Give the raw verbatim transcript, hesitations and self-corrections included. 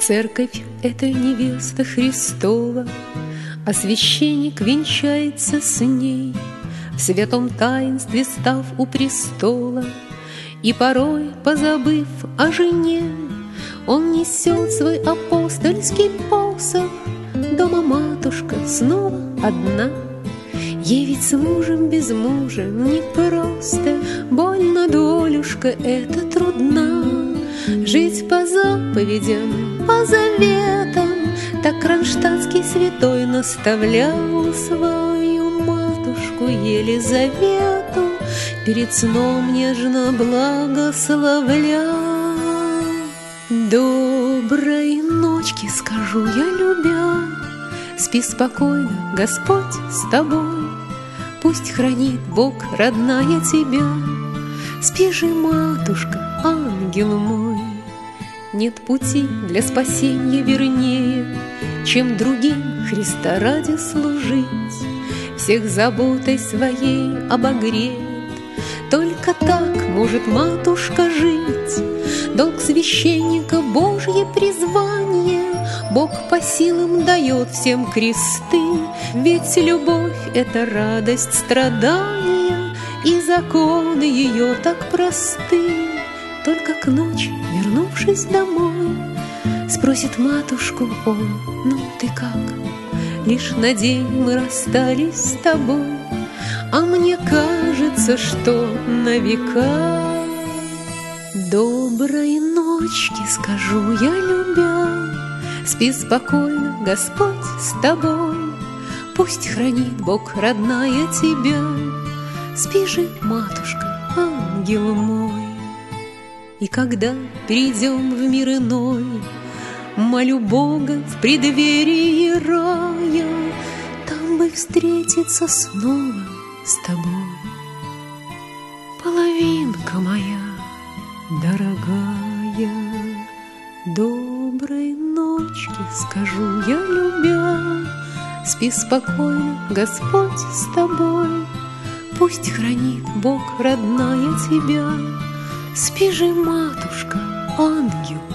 Церковь — это невеста Христова, а священник венчается с ней, в святом таинстве став у престола. И порой, позабыв о жене, он несет свой апостольский посох. Дома матушка снова одна. Ей ведь с мужем без мужа непросто, больно долюшка эта трудна. Жить по заповедям, по заветам, так кронштадтский святой наставлял свою матушку Елизавету, перед сном нежно благословля. Доброй ночки, скажу я, любя, спи спокойно, Господь с тобой. Пусть хранит Бог, родная, тебя. Спи же, матушка, ангел мой. Нет пути для спасения вернее, чем другим Христа ради служить. Всех заботой своей обогреет, только так может матушка жить. Долг священника — Божье призвание, Бог по силам дает всем кресты. Ведь любовь — это радость страдания, и законы ее так просты. Только к ночи, вернувшись домой, спросит матушку он: ну ты как? Лишь на день мы расстались с тобой, а мне кажется, что на века. Доброй ночки, скажу я, любя, спи спокойно, Господь с тобой. Пусть хранит Бог, родная, тебя. Спи же, матушка, ангел мой. И когда придем в мир иной, молю Бога в преддверии рая, там бы встретиться снова с тобой. Половинка моя дорогая, доброй ночки, скажу я, любя. Спи спокойно, Господь с тобой. Пусть хранит Бог, родная, тебя. Спи же, матушка, ангел